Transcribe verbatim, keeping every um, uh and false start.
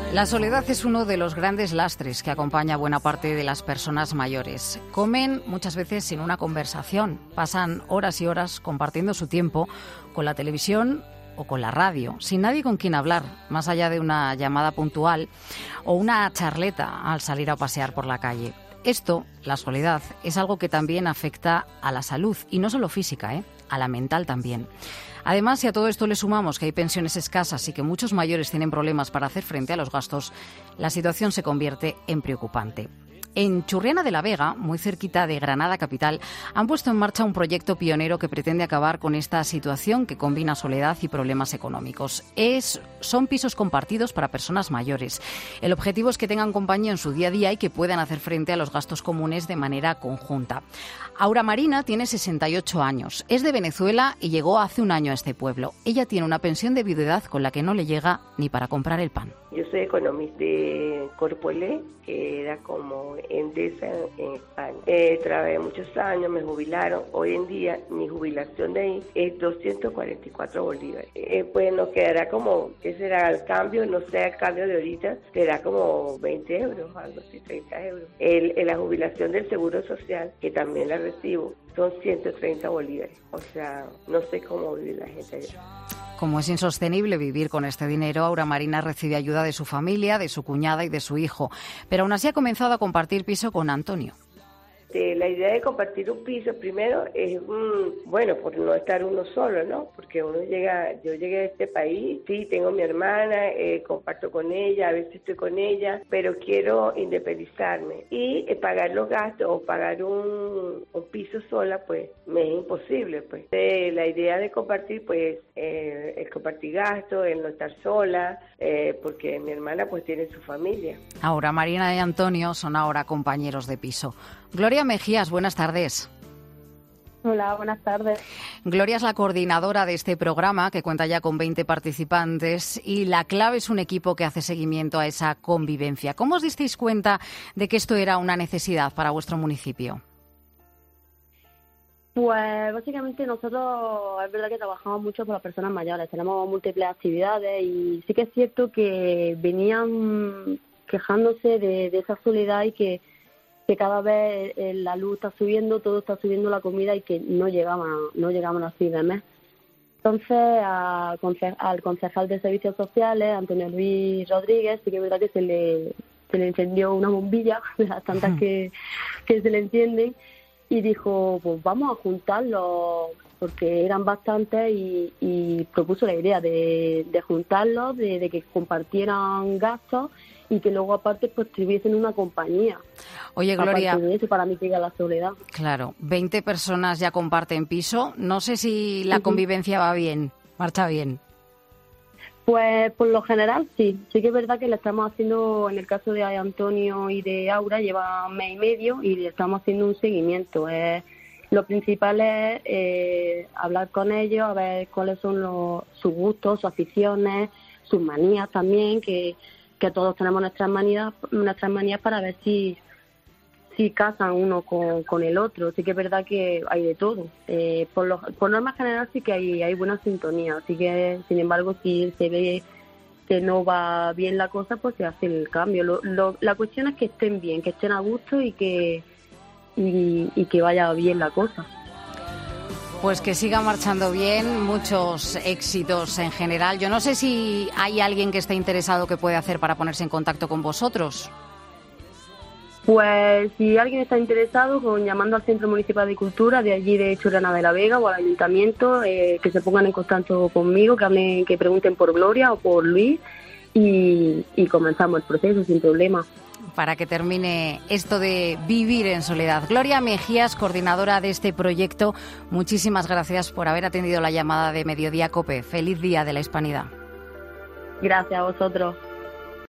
La soledad es uno de los grandes lastres que acompaña a buena parte de las personas mayores. Comen muchas veces sin una conversación, pasan horas y horas compartiendo su tiempo con la televisión o con la radio, sin nadie con quien hablar, más allá de una llamada puntual o una charleta al salir a pasear por la calle. Esto, la soledad, es algo que también afecta a la salud, y no solo física, ¿eh? A la mental también. Además, si a todo esto le sumamos que hay pensiones escasas y que muchos mayores tienen problemas para hacer frente a los gastos, la situación se convierte en preocupante. En Churriana de la Vega, muy cerquita de Granada capital, han puesto en marcha un proyecto pionero que pretende acabar con esta situación que combina soledad y problemas económicos. Es, son pisos compartidos para personas mayores. El objetivo es que tengan compañía en su día a día y que puedan hacer frente a los gastos comunes de manera conjunta. Aura Marina tiene sesenta y ocho años, es de Venezuela y llegó hace un año a este pueblo. Ella tiene una pensión de viudedad con la que no le llega ni para comprar el pan. Yo soy economista de Corpolé, que era como Endesa en España. Eh, trabajé muchos años, me jubilaron. Hoy en día mi jubilación de ahí es doscientos cuarenta y cuatro bolívares. Eh, pues nos quedará como, ¿qué será el cambio? No sé, el cambio de ahorita será como veinte euros, algo así, treinta euros. El, el, la jubilación del Seguro Social, que también la recibo, son ciento treinta bolívares. O sea, no sé cómo vive la gente allá. Como es insostenible vivir con este dinero, Aura Marina recibe ayuda de su familia, de su cuñada y de su hijo. Pero aún así ha comenzado a compartir piso con Antonio. La idea de compartir un piso primero es, mm, bueno, por no estar uno solo, ¿no? Porque uno llega, yo llegué a este país, sí, tengo mi hermana, eh, comparto con ella, a veces estoy con ella, pero quiero independizarme. Y eh, pagar los gastos o pagar un, un piso sola, pues, me es imposible, pues. Eh, la idea de compartir, pues, eh, el compartir gastos, el no estar sola, eh, porque mi hermana, pues, tiene su familia. Aura Marina y Antonio son ahora compañeros de piso. Gloria Mejías, buenas tardes. Hola, buenas tardes. Gloria es la coordinadora de este programa, que cuenta ya con veinte participantes, y la clave es un equipo que hace seguimiento a esa convivencia. ¿Cómo os disteis cuenta de que esto era una necesidad para vuestro municipio? Pues básicamente nosotros es verdad que trabajamos mucho con las personas mayores, tenemos múltiples actividades y sí que es cierto que venían quejándose de, de esa soledad y que que cada vez la luz está subiendo, todo está subiendo, la comida, y que no llegaban, no llegaban a fin de mes. Entonces, a, al concejal de Servicios Sociales, Antonio Luis Rodríguez, sí que es verdad que se le, se le encendió una bombilla, de las tantas que, que se le encienden, y dijo, pues vamos a juntarlos, porque eran bastantes, y, y propuso la idea de, de juntarlos, de, de que compartieran gastos, y que luego aparte pues tuviesen una compañía. Oye, Gloria, de eso, para mitigar la soledad. Claro, veinte personas ya comparten piso. No sé si la uh-huh. convivencia va bien, marcha bien. Pues por lo general sí. Sí que es verdad que le estamos haciendo, en el caso de Antonio y de Aura, lleva un mes y medio y le estamos haciendo un seguimiento. Eh, lo principal es eh, hablar con ellos, a ver cuáles son los, sus gustos, sus aficiones, sus manías también, que que todos tenemos nuestras manías, nuestras manías para ver si si casan uno con, con el otro. Sí que es verdad que hay de todo. Eh, por, lo, por norma general sí que hay, hay buena sintonía, así que, sin embargo, si se ve que no va bien la cosa, pues se hace el cambio. Lo, lo, la cuestión es que estén bien, que estén a gusto y que, y, y que vaya bien la cosa. Pues que siga marchando bien, muchos éxitos en general. Yo no sé si hay alguien que esté interesado que puede hacer para ponerse en contacto con vosotros. Pues si alguien está interesado, con llamando al Centro Municipal de Cultura de allí de Churriana de la Vega o al Ayuntamiento, eh, que se pongan en contacto conmigo, que hablen, que pregunten por Gloria o por Luis y, y comenzamos el proceso sin problema. Para que termine esto de vivir en soledad. Gloria Mejías, coordinadora de este proyecto, muchísimas gracias por haber atendido la llamada de Mediodía COPE. Feliz Día de la Hispanidad. Gracias a vosotros.